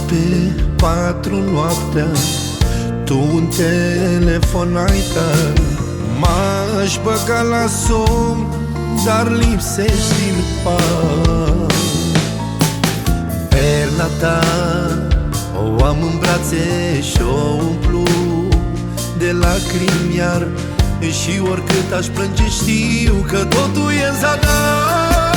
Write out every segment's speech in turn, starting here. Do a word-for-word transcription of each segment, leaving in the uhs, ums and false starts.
pe patru noaptea, tu un telefon ai dat. M-aș băga la somn, dar lipsești din pas. Perna ta o am în brațe și o umplu de lacrimi iar. Și oricât aș plânge știu că totul e în zadar.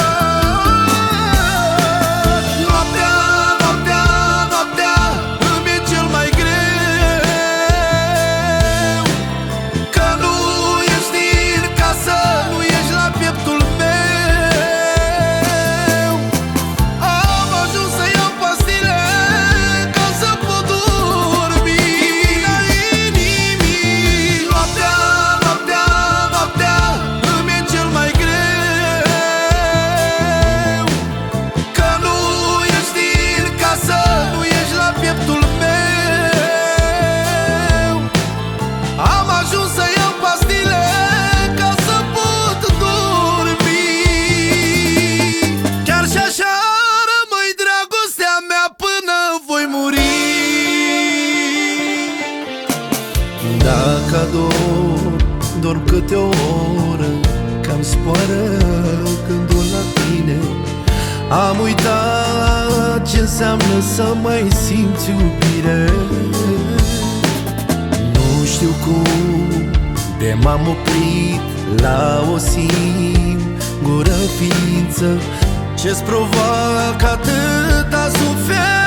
Dacă ador, dorm câte o oră, cam zboară gândul la tine. Am uitat ce înseamnă să mai simți iubire. Nu știu cum de m-am oprit la o singură ființă ce-ți provoacă atâta suferință.